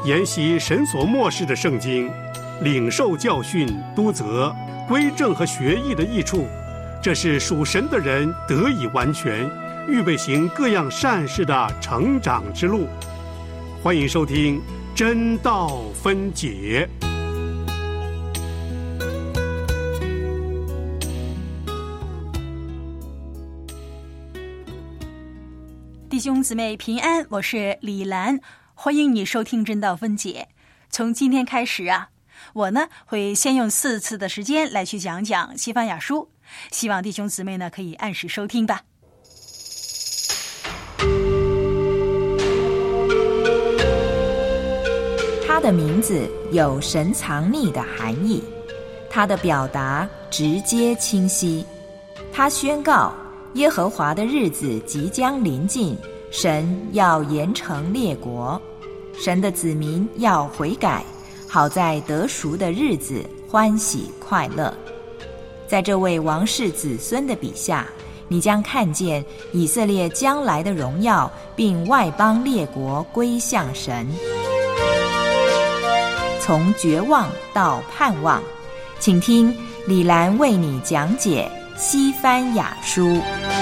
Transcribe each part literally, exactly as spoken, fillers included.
研习神所默示的圣经，领受教训、督责、归正和学艺的益处，这是属神的人得以完全，预备行各样善事的成长之路。欢迎收听真道分解。 弟兄姊妹平安，我是李兰，欢迎你收听真道分解。从今天开始啊，我呢会先用四次的时间来去讲讲西番雅书，希望弟兄姊妹呢可以按时收听吧。 他的名字有神藏匿的含义，他的表达直接清晰。他宣告耶和华的日子即将临近，神要严惩列国，神的子民要悔改，好在得赎的日子欢喜快乐。在这位王室子孙的笔下，你将看见以色列将来的荣耀，并外邦列国归向神。从绝望到盼望，请听李兰为你讲解西番雅书。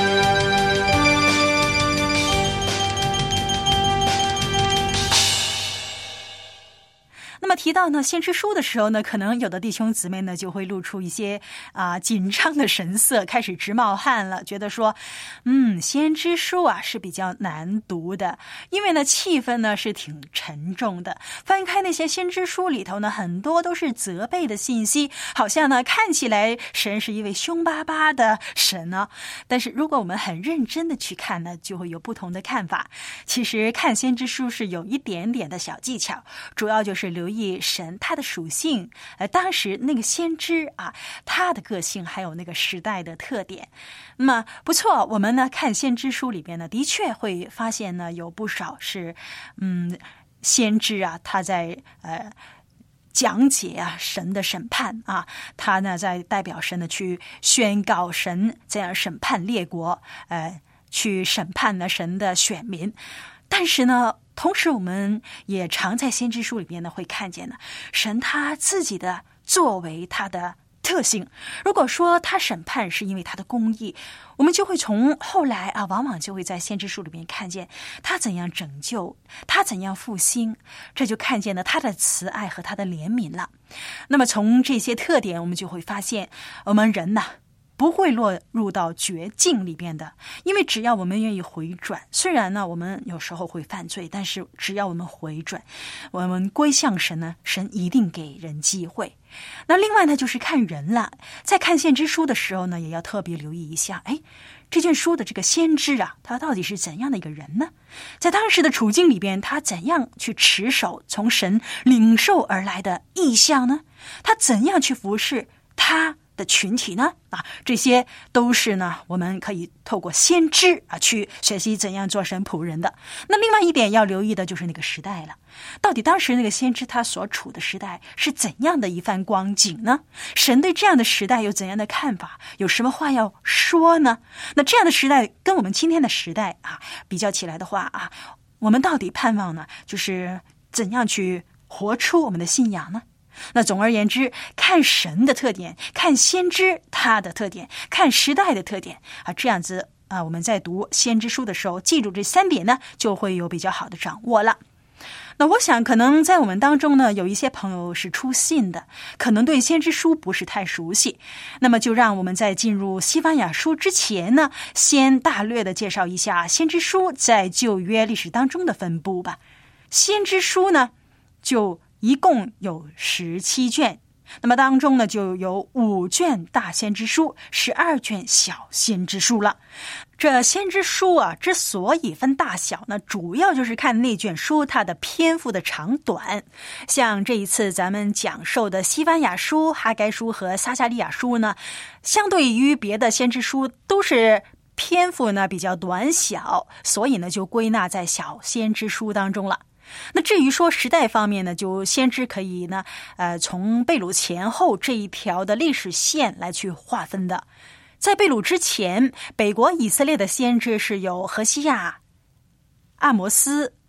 那么提到呢先知书的时候呢，可能有的弟兄姊妹呢就会露出一些啊、呃、紧张的神色，开始直冒汗了，觉得说嗯先知书啊是比较难读的，因为呢气氛呢是挺沉重的。翻开那些先知书里头呢，很多都是责备的信息，好像呢看起来神是一位凶巴巴的神呢、啊。但是如果我们很认真的去看呢，就会有不同的看法。其实看先知书是有一点点的小技巧，主要就是留意神他的属性，呃，当时那个先知啊，他的个性还有那个时代的特点。那么不错，我们呢看先知书里边呢，的确会发现呢有不少是，嗯，先知啊，他在呃讲解啊神的审判啊，他呢在代表神呢去宣告神这样审判列国，呃，去审判呢神的选民。但是呢，同时我们也常在先知书里边呢会看见呢，神他自己的作为，他的特性。如果说他审判是因为他的公义，我们就会从后来啊，往往就会在先知书里面看见他怎样拯救，他怎样复兴，这就看见了他的慈爱和他的怜悯了。那么从这些特点，我们就会发现我们人呐不会落入到绝境里边的，因为只要我们愿意回转，虽然呢我们有时候会犯罪，但是只要我们回转，我们归向神呢，神一定给人机会。那另外呢就是看人了，在看先知书的时候呢，也要特别留意一下，哎，这卷书的这个先知啊，他到底是怎样的一个人呢？在当时的处境里边，他怎样去持守从神领受而来的意象呢？他怎样去服侍他的群体呢？啊，这些都是呢我们可以透过先知啊去学习怎样做神仆人的。那另外一点要留意的就是那个时代了，到底当时那个先知他所处的时代是怎样的一番光景呢？神对这样的时代有怎样的看法，有什么话要说呢？那这样的时代跟我们今天的时代啊比较起来的话啊，我们到底盼望呢就是怎样去活出我们的信仰呢？那总而言之，看神的特点，看先知他的特点，看时代的特点啊，这样子啊，我们在读先知书的时候，记住这三点呢，就会有比较好的掌握了。那我想可能在我们当中呢，有一些朋友是初信的，可能对先知书不是太熟悉，那么就让我们在进入西番雅书之前呢，先大略的介绍一下先知书在旧约历史当中的分布吧。先知书呢就一共有十七卷，那么当中呢就有五卷大先知书，十二卷小先知书了。这先知书啊之所以分大小呢，主要就是看那卷书它的篇幅的长短。像这一次咱们讲授的西番雅书、哈该书和撒迦利亚书呢，相对于别的先知书都是篇幅呢比较短小，所以呢就归纳在小先知书当中了。那至于说时代方面呢，就先知可以呢，呃，从被掳前后这一条的历史线来去划分的。在被掳之前，北国以色列的先知是有何西亚、阿摩斯、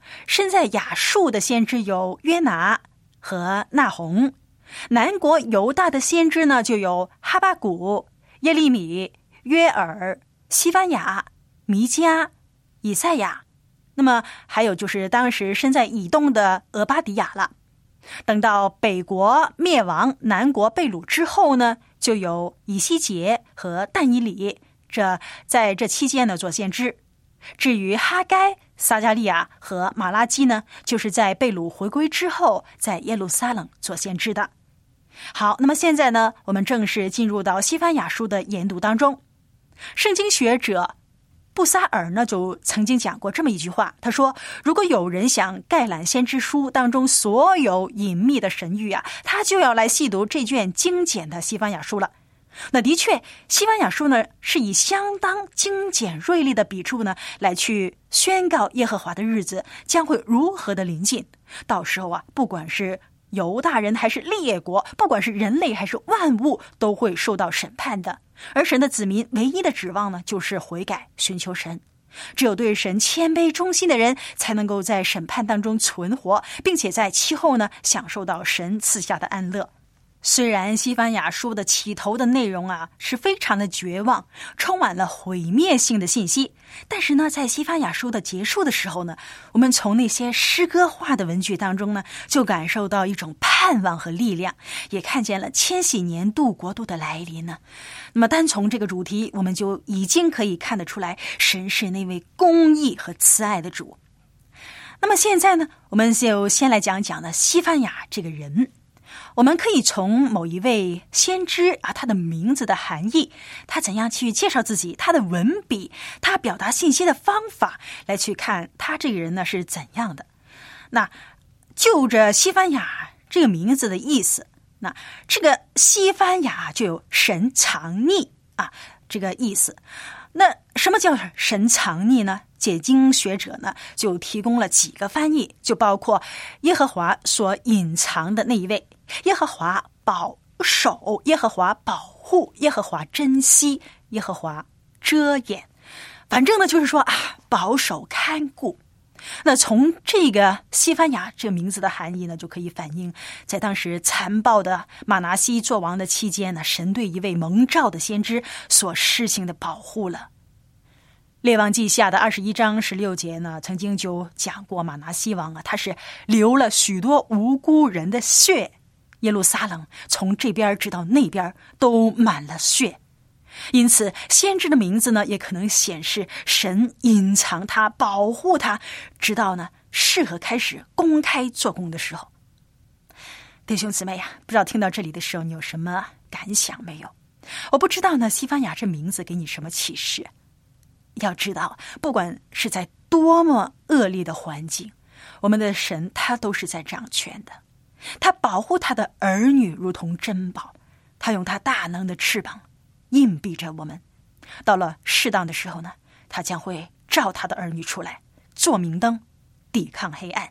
身在亚述的先知有约拿和纳鸿，南国犹大的先知呢就有哈巴谷、耶利米、约珥、西番雅、弥迦、以赛亚。那么还有就是当时身在以东的俄巴底亚了。等到北国灭亡，南国被掳之后呢，就有以西结和但以理，这在这期间呢做先知。至于哈该、撒迦利亚和马拉基呢，就是在被掳回归之后，在耶路撒冷做先知的。好，那么现在呢，我们正式进入到西番雅书的研读当中。圣经学者布撒尔呢就曾经讲过这么一句话，他说，如果有人想概览先知书当中所有隐秘的神谕啊，他就要来细读这卷精简的西番雅书了。那的确，西番雅书呢是以相当精简锐利的笔触呢来去宣告耶和华的日子将会如何的临近。到时候啊，不管是犹大人还是列国，不管是人类还是万物，都会受到审判的。而神的子民唯一的指望呢，就是悔改，寻求神。只有对神谦卑忠心的人，才能够在审判当中存活，并且在其后呢，享受到神赐下的安乐。虽然西番雅书的起头的内容啊是非常的绝望，充满了毁灭性的信息，但是呢，在西番雅书的结束的时候呢，我们从那些诗歌化的文句当中呢，就感受到一种盼望和力量，也看见了千禧年度国度的来临呢。那么单从这个主题，我们就已经可以看得出来，神是那位公义和慈爱的主。那么现在呢，我们就先来讲讲呢西番雅这个人。我们可以从某一位先知啊，他的名字的含义，他怎样去介绍自己，他的文笔，他表达信息的方法，来去看他这个人呢是怎样的。那就着西番雅这个名字的意思，那这个西番雅就有神藏匿啊这个意思。那什么叫神藏匿呢？解经学者呢就提供了几个翻译，就包括耶和华所隐藏的那一位，耶和华保守，耶和华保护，耶和华珍惜，耶和华遮掩。反正呢就是说啊，保守看顾。那从这个西番雅这个名字的含义呢，就可以反映在当时残暴的马拿西作王的期间呢，神对一位蒙召的先知所施行的保护了。列王记下的二十一章十六节呢，曾经就讲过马拿西王啊，他是流了许多无辜人的血，耶路撒冷从这边直到那边都满了血。因此先知的名字呢，也可能显示神隐藏他，保护他，直到呢适合开始公开做工的时候。弟兄姊妹呀、啊，不知道听到这里的时候你有什么感想没有？我不知道呢西番雅这名字给你什么启示。要知道，不管是在多么恶劣的环境，我们的神他都是在掌权的，他保护他的儿女如同珍宝，他用他大能的翅膀荫蔽着我们。到了适当的时候呢，他将会召他的儿女出来，做明灯，抵抗黑暗。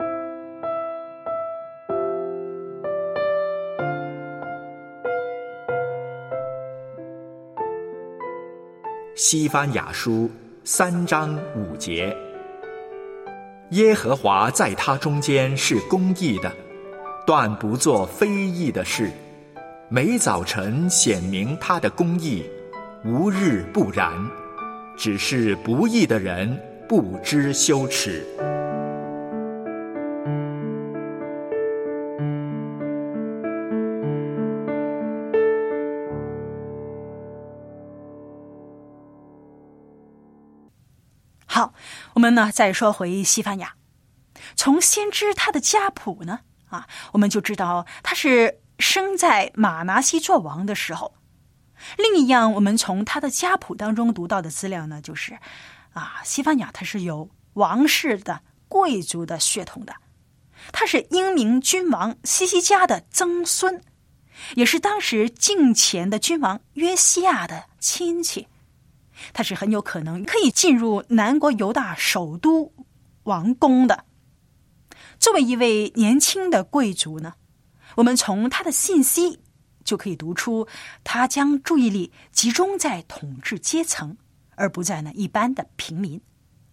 西番雅书三章五节，耶和华在他中间是公义的，断不做非义的事，每早晨显明他的公义，无日不然，只是不义的人不知羞耻。 好，我们呢再说回西番雅。从先知他的家谱呢啊，我们就知道他是生在马拿西作王的时候。另一样我们从他的家谱当中读到的资料呢，就是啊，西番雅他是有王室的贵族的血统的，他是英明君王西西家的曾孙，也是当时敬虔的君王约西亚的亲戚。他是很有可能可以进入南国犹大首都王宫的。作为一位年轻的贵族呢，我们从他的信息就可以读出，他将注意力集中在统治阶层，而不在呢一般的平民。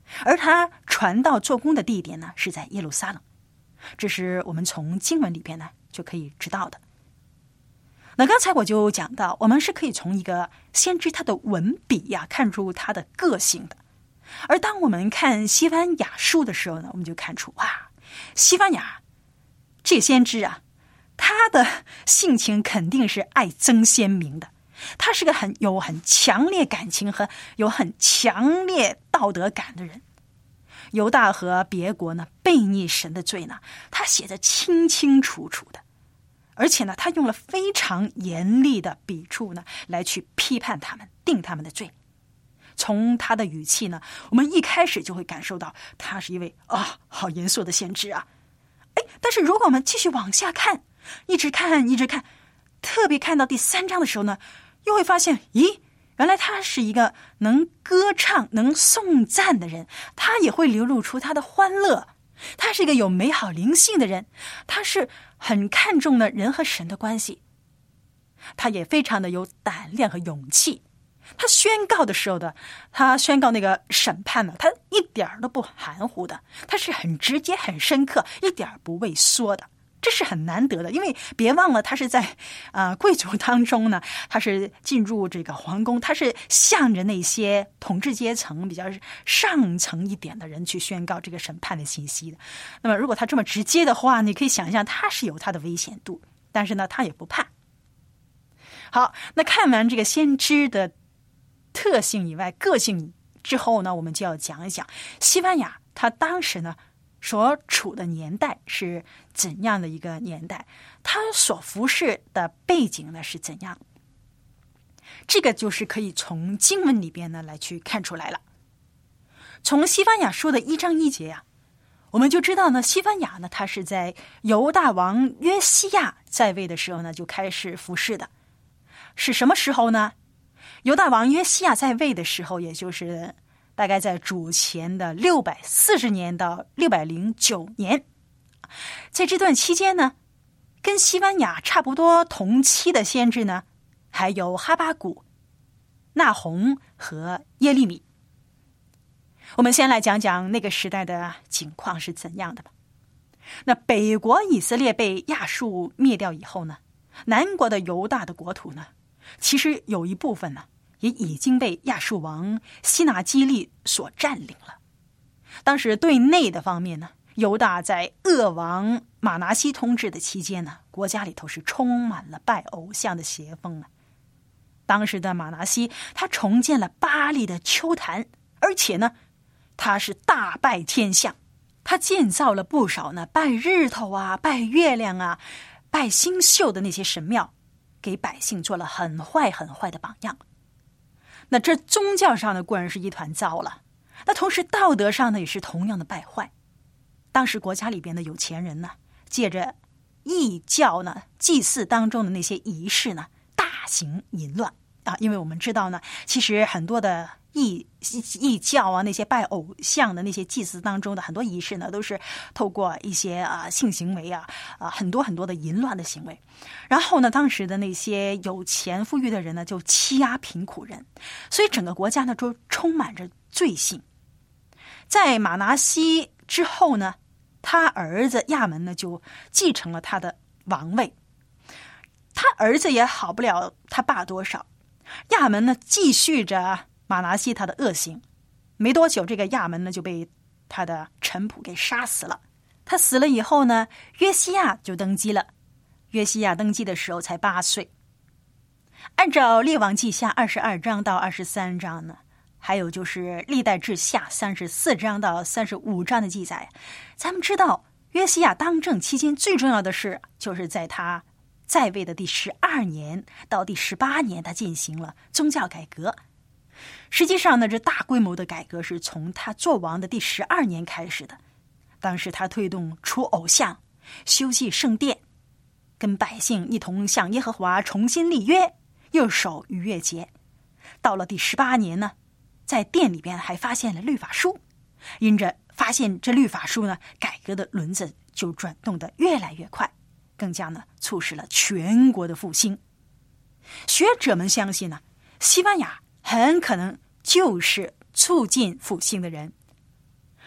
而他传道做工的地点呢是在耶路撒冷，这是我们从经文里边呢就可以知道的。那刚才我就讲到，我们是可以从一个先知他的文笔呀、啊、看出他的个性的。而当我们看西番雅书的时候呢，我们就看出哇，西番雅这先知啊，他的性情肯定是爱憎鲜明的，他是个很有很强烈感情和有很强烈道德感的人。犹大和别国呢悖逆神的罪呢，他写得清清楚楚的，而且呢他用了非常严厉的笔触呢来去批判他们，定他们的罪。从他的语气呢，我们一开始就会感受到他是一位啊好严肃的先知啊。哎，但是如果我们继续往下看，一直看一直看，特别看到第三章的时候呢，又会发现，咦，原来他是一个能歌唱能颂赞的人，他也会流露出他的欢乐，他是一个有美好灵性的人，他是很看重了人和神的关系，他也非常的有胆量和勇气。他宣告的时候的，他宣告那个审判呢，他一点都不含糊的，他是很直接很深刻，一点不畏缩的，这是很难得的。因为别忘了他是在啊、呃、贵族当中呢，他是进入这个皇宫，他是向着那些统治阶层比较上层一点的人去宣告这个审判的信息的。那么如果他这么直接的话，你可以想象他是有他的危险度，但是呢他也不怕。好，那看完这个先知的特性以外，个性之后呢，我们就要讲一讲西番雅他当时呢所处的年代是怎样的一个年代，他所服侍的背景呢是怎样，这个就是可以从经文里边呢来去看出来了。从西番雅书的一章一节啊，我们就知道呢，西番雅呢他是在犹大王约西亚在位的时候呢就开始服侍的。是什么时候呢？犹大王约西亚在位的时候，也就是大概在主前的六百四十年到六百零九年。在这段期间呢，跟西番雅差不多同期的先知呢，还有哈巴谷、纳鸿和耶利米。我们先来讲讲那个时代的情况是怎样的吧。那北国以色列被亚述灭掉以后呢，南国的犹大的国土呢，其实有一部分呢也已经被亚述王西拿基立所占领了。当时对内的方面呢，犹大在恶王马拿西统治的期间呢，国家里头是充满了拜偶像的邪风啊。当时的马拿西他重建了巴力的丘坛，而且呢他是大拜天象，他建造了不少呢拜日头啊、拜月亮啊、拜星宿的那些神庙，给百姓做了很坏很坏的榜样。那这宗教上的固然是一团糟了，那同时道德上呢也是同样的败坏。当时国家里边的有钱人呢，借着异教呢祭祀当中的那些仪式呢，大行淫乱啊。因为我们知道呢，其实很多的异异教啊，那些拜偶像的那些祭祀当中的很多仪式呢，都是透过一些啊性行为啊啊很多很多的淫乱的行为。然后呢，当时的那些有钱富裕的人呢，就欺压贫苦人，所以整个国家呢就充满着罪性。在马拿西之后呢，他儿子亚门呢就继承了他的王位。他儿子也好不了他爸多少，亚门呢继续着马拿西他的恶行，没多久这个亚门呢就被他的臣仆给杀死了。他死了以后呢，约西亚就登基了。约西亚登基的时候才八岁。按照列王记下二十二章到二十三章呢，还有就是历代志下三十四章到三十五章的记载，咱们知道约西亚当政期间最重要的事，就是在他在位的第十二年到第十八年，他进行了宗教改革。实际上呢，这大规模的改革是从他做王的第十二年开始的。当时他推动除偶像，修葺圣殿，跟百姓一同向耶和华重新立约，又守逾越节。到了第十八年呢，在殿里边还发现了律法书，因着发现这律法书呢，改革的轮子就转动得越来越快，更加呢促使了全国的复兴。学者们相信呢，西番雅很可能就是促进复兴的人。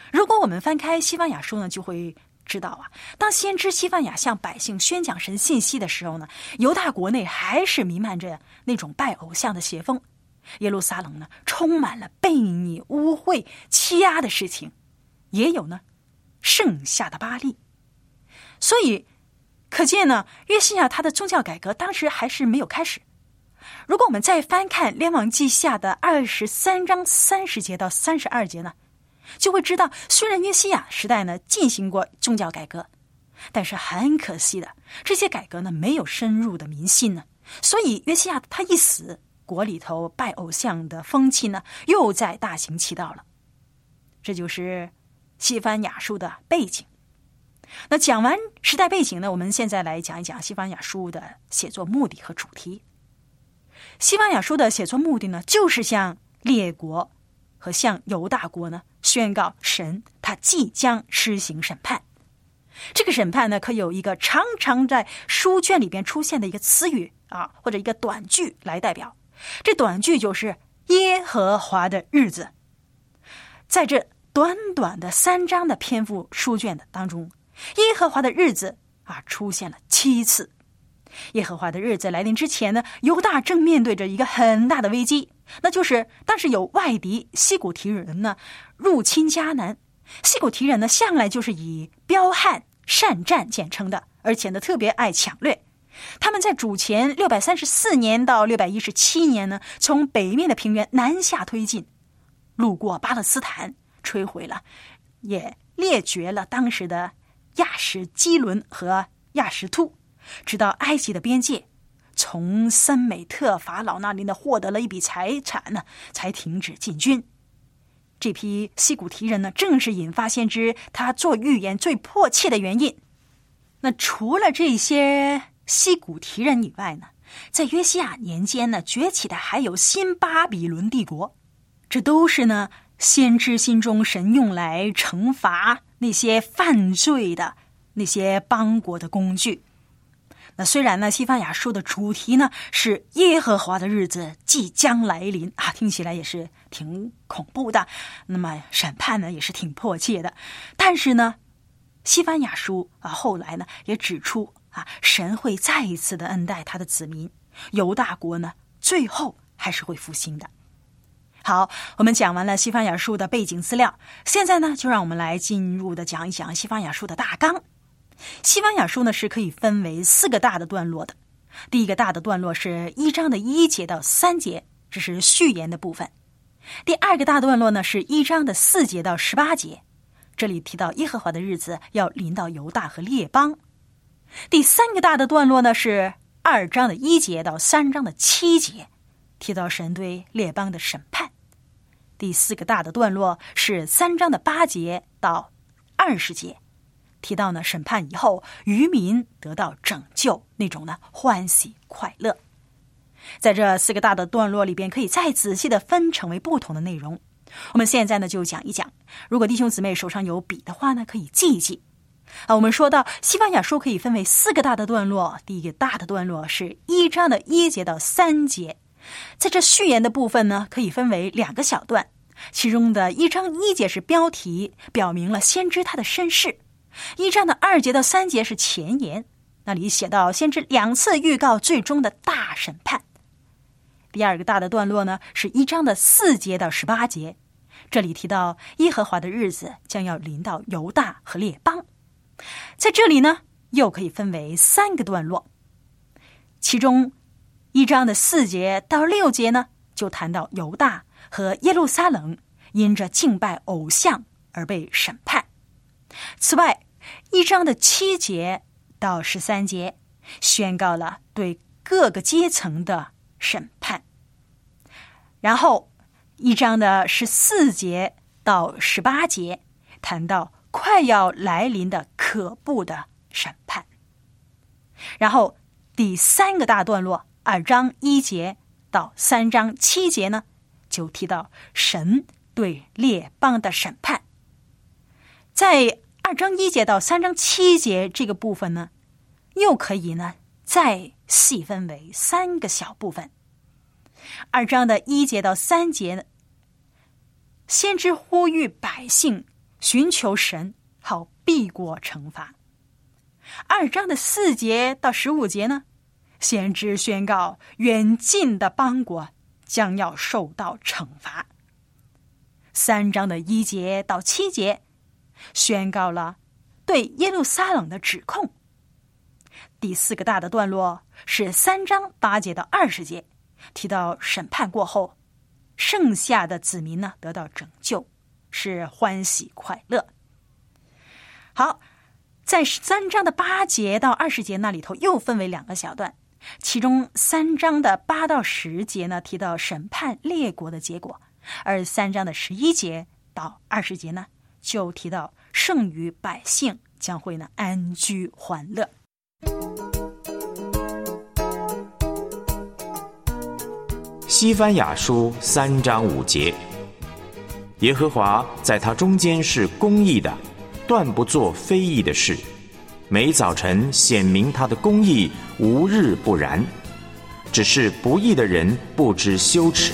如果我们翻开西番雅书呢，就会知道啊，当先知西番雅向百姓宣讲神信息的时候呢，犹大国内还是弥漫着那种拜偶像的邪风，耶路撒冷呢充满了悖逆、污秽、欺压的事情，也有呢剩下的巴力。所以可见呢，约西亚他的宗教改革当时还是没有开始。如果我们再翻看列王记下的二十三章三十节到三十二节呢，就会知道，虽然约西亚时代呢进行过宗教改革，但是很可惜的，这些改革呢没有深入的民心呢，所以约西亚他一死，国里头拜偶像的风气呢又在大行其道了。这就是西番雅书的背景。那讲完时代背景呢，我们现在来讲一讲西番雅书的写作目的和主题。西番雅书的写作目的呢，就是向列国和向犹大国呢宣告神他即将施行审判。这个审判呢，可有一个常常在书卷里边出现的一个词语啊，或者一个短句来代表。这短句就是耶和华的日子。在这短短的三章的篇幅书卷的当中，耶和华的日子啊出现了七次。耶和华的日子来临之前呢，犹大正面对着一个很大的危机，那就是当时有外敌西古提人呢入侵迦南。西古提人呢向来就是以彪悍善战见称的，而且呢特别爱抢掠。他们在主前六百三十四年到六百一十七年呢，从北面的平原南下推进，路过巴勒斯坦，摧毁了也列绝了当时的亚什基伦和亚什突，直到埃及的边界，从森美特法老那里呢获得了一笔财产呢，才停止进军。这批西古提人呢，正是引发先知他做预言最迫切的原因。那除了这些西古提人以外呢，在约西亚年间呢，崛起的还有新巴比伦帝国。这都是呢先知心中神用来惩罚那些犯罪的那些邦国的工具。那虽然呢西番雅书的主题呢是耶和华的日子即将来临啊，听起来也是挺恐怖的，那么审判呢也是挺迫切的，但是呢西番雅书啊后来呢也指出啊，神会再一次的恩待他的子民，犹大国呢最后还是会复兴的。好，我们讲完了西番雅书的背景资料，现在呢就让我们来进入的讲一讲西番雅书的大纲。西番雅书呢是可以分为四个大的段落的。第一个大的段落是一章的一节到三节，这是序言的部分。第二个大段落呢是一章的四节到十八节，这里提到耶和华的日子要临到犹大和列邦。第三个大的段落呢是二章的一节到三章的七节，提到神对列邦的审判。第四个大的段落是三章的八节到二十节，提到呢审判以后渔民得到拯救，那种呢欢喜快乐。在这四个大的段落里边，可以再仔细的分成为不同的内容。我们现在呢就讲一讲，如果弟兄姊妹手上有笔的话呢，可以记一记。啊，我们说到西番雅书可以分为四个大的段落，第一个大的段落是一章的一节到三节，在这序言的部分呢，可以分为两个小段，其中的一章一节是标题，表明了先知他的身世；一章的二节到三节是前言，那里写到先知两次预告最终的大审判。第二个大的段落呢，是一章的四节到十八节，这里提到耶和华的日子将要临到犹大和列邦。在这里呢，又可以分为三个段落，其中一章的四节到六节呢，就谈到犹大和耶路撒冷因着敬拜偶像而被审判。此外，一章的七节到十三节宣告了对各个阶层的审判，然后一章的十四节到十八节谈到快要来临的可怖的审判。然后第三个大段落二章一节到三章七节呢，就提到神对列邦的审判。在二章一节到三章七节这个部分呢，又可以呢再细分为三个小部分。二章的一节到三节呢，先知呼吁百姓寻求神，好避过惩罚。二章的四节到十五节呢，先知宣告远近的邦国将要受到惩罚。三章的一节到七节宣告了对耶路撒冷的指控。第四个大的段落是三章八节到二十节，提到审判过后剩下的子民呢得到拯救，是欢喜快乐。好，在三章的八节到二十节那里头又分为两个小段，其中三章的八到十节呢提到审判列国的结果，而三章的十一节到二十节呢就提到剩余百姓将会呢安居欢乐。 西番雅书三章五节，耶和华在他中间是公义的，断不做非义的事，每早晨显明他的公义，无日不然。只是不义的人不知羞耻。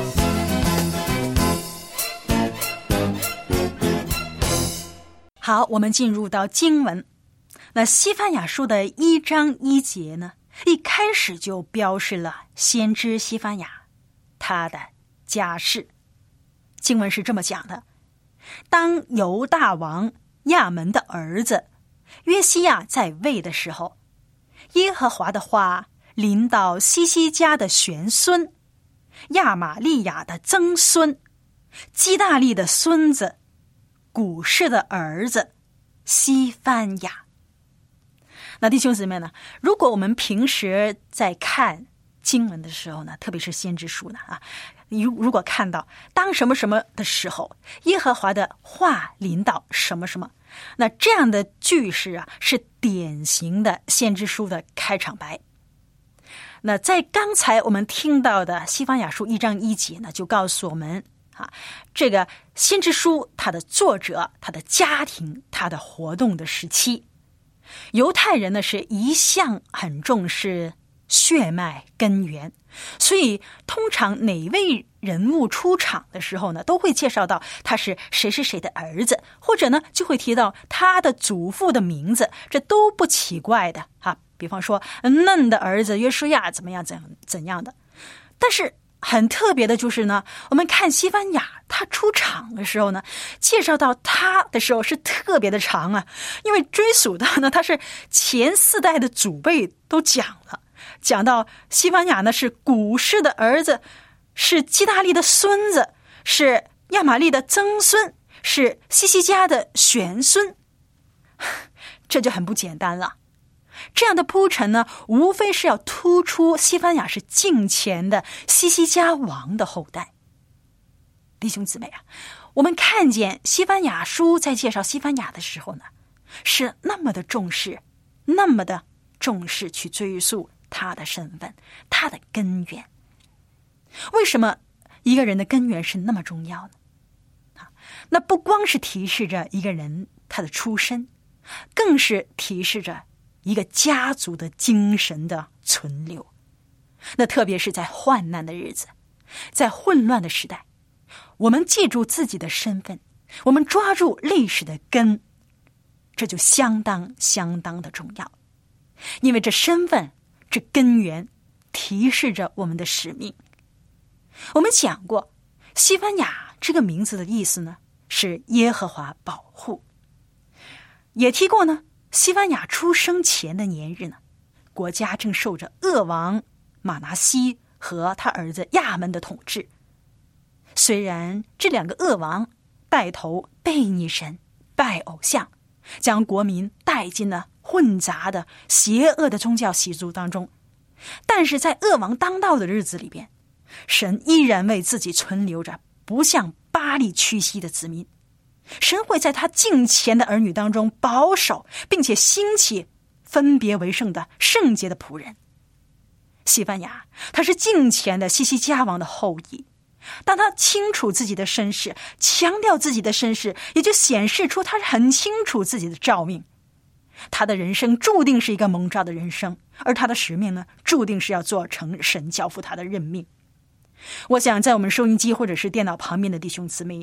好，我们进入到经文。那西番雅书的一章一节呢，一开始就标示了先知西番雅他的家世。经文是这么讲的：当犹大王亚门的儿子约西亚在位的时候，耶和华的话临到西西家的玄孙亚玛利亚的曾孙基大利的孙子古士的儿子西番雅。那弟兄姊妹呢，如果我们平时在看经文的时候呢，特别是先知书呢啊，如如果看到当什么什么的时候，耶和华的话临到什么什么，那这样的句式啊，是典型的先知书的开场白。那在刚才我们听到的西番雅书一章一节呢，就告诉我们啊，这个先知书它的作者、他的家庭、他的活动的时期。犹太人呢是一向很重视血脉根源，所以通常哪位人物出场的时候呢，都会介绍到他是谁是谁的儿子，或者呢就会提到他的祖父的名字，这都不奇怪的啊。比方说嫩的儿子约书亚怎么样怎怎样的。但是很特别的就是呢，我们看西番雅他出场的时候呢，介绍到他的时候是特别的长啊，因为追溯到呢他是前四代的祖辈都讲了，讲到西番雅呢是古士的儿子，是基大利的孙子，是亚玛利的曾孙，是西西家的玄孙，这就很不简单了。这样的铺陈呢，无非是要突出西番雅是敬虔的西西家王的后代。弟兄姊妹啊，我们看见西番雅书在介绍西番雅的时候呢，是那么的重视，那么的重视去追溯他的身份，他的根源。为什么一个人的根源是那么重要呢？啊，那不光是提示着一个人他的出身，更是提示着一个家族的精神的存留。那特别是在患难的日子，在混乱的时代，我们记住自己的身份，我们抓住历史的根，这就相当相当的重要。因为这身份，这根源提示着我们的使命。我们讲过，西番雅这个名字的意思呢，是耶和华保护。也提过呢，西番雅出生前的年日呢，国家正受着恶王马拿西和他儿子亚门的统治。虽然这两个恶王带头悖逆神、拜偶像，将国民带进了混杂的邪恶的宗教习俗当中，但是在恶王当道的日子里边，神依然为自己存留着不向巴力屈膝的子民。神会在他敬虔的儿女当中保守，并且兴起分别为圣的圣洁的仆人。西番雅他是敬虔的西西家王的后裔，当他清楚自己的身世，强调自己的身世，也就显示出他很清楚自己的召命。他的人生注定是一个蒙召的人生，而他的使命呢，注定是要做成神交付他的任命。我想在我们收音机或者是电脑旁边的弟兄姊妹，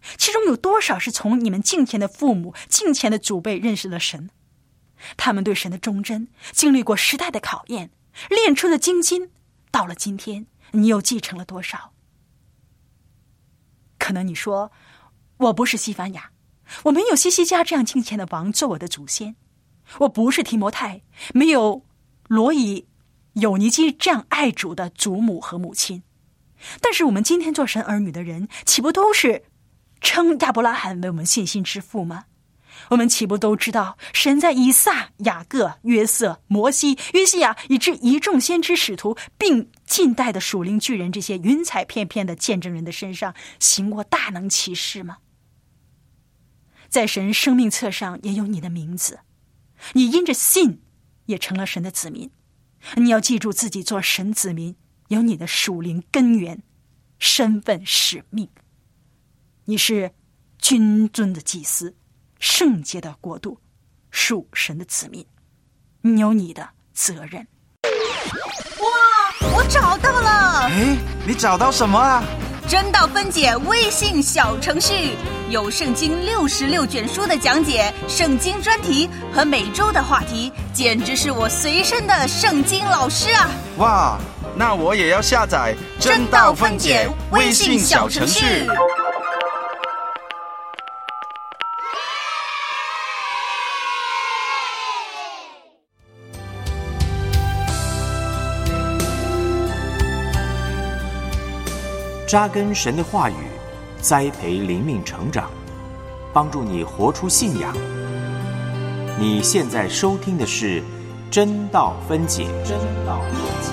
其中有多少是从你们敬虔的父母、敬虔的祖辈认识了神？他们对神的忠贞经历过时代的考验，练出了精金，到了今天你又继承了多少？可能你说，我不是西番雅，我没有西西家这样敬虔的王做我的祖先，我不是提摩太，没有罗以有尼基这样爱主的祖母和母亲。但是我们今天做神儿女的人，岂不都是称亚伯拉罕为我们信心之父吗？我们岂不都知道神在以撒、雅各、约瑟、摩西、约西亚以至一众先知使徒，并近代的属灵巨人这些云彩翩翩的见证人的身上行过大能奇事吗？在神生命册上也有你的名字，你因着信也成了神的子民。你要记住自己做神子民有你的属灵根源、身份、使命。你是君尊的祭司，圣洁的国度，属神的子民，你有你的责任。 哇，我找到了！ 哎，你找到什么啊？ 真道分解微信小程序，有圣经六十六卷书的讲解，圣经专题和每周的话题，简直是我随身的圣经老师啊！ 哇，那我也要下载真道分解微信小程序。 扎根神的话语，栽培灵命成长，帮助你活出信仰。你现在收听的是真道分解。真道分解。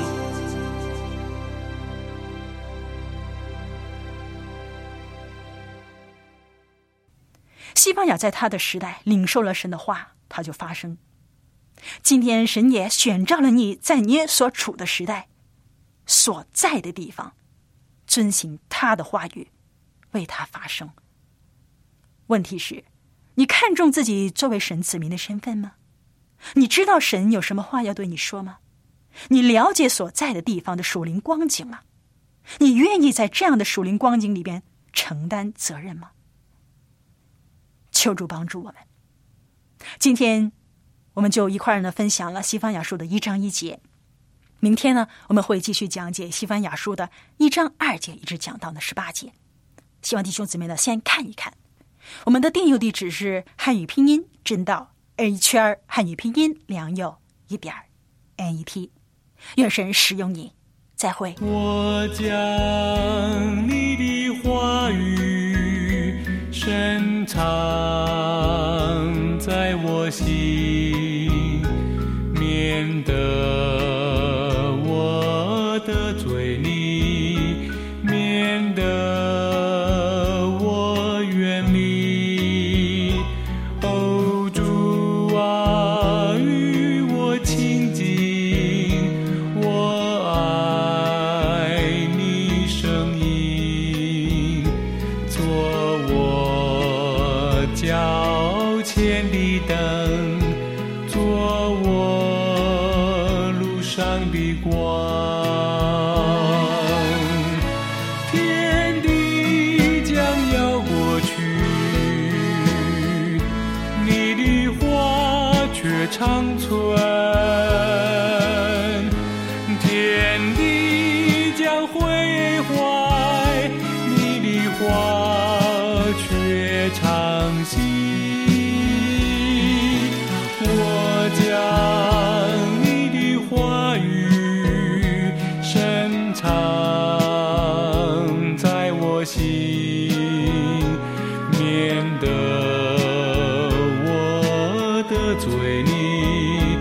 西番雅在他的时代领受了神的话，他就发生。今天神也选召了你，在你所处的时代所在的地方，遵行他的话语，为他发声。问题是，你看重自己作为神子民的身份吗？你知道神有什么话要对你说吗？你了解所在的地方的属灵光景吗？你愿意在这样的属灵光景里边承担责任吗？求主帮助我们。今天我们就一块儿呢分享了西番雅书的一章一节。明天呢，我们会继续讲解西番雅书的一章二节，一直讲到呢十八节。希望弟兄姊妹呢先看一看。我们的订阅地址是汉语拼音真道 A 圈汉语拼音良友一点 N E T。愿神使用你，再会。 我将你的话语深藏在我心，免得我得罪你，免得我远离。哦，主啊，与我亲近，我爱你声音，做我脚前的灯，做我路上的光。天地将要过去，你的话却长存。天地将毁坏，你的话却长新。我将你的话语深藏在我心，免得我得罪你，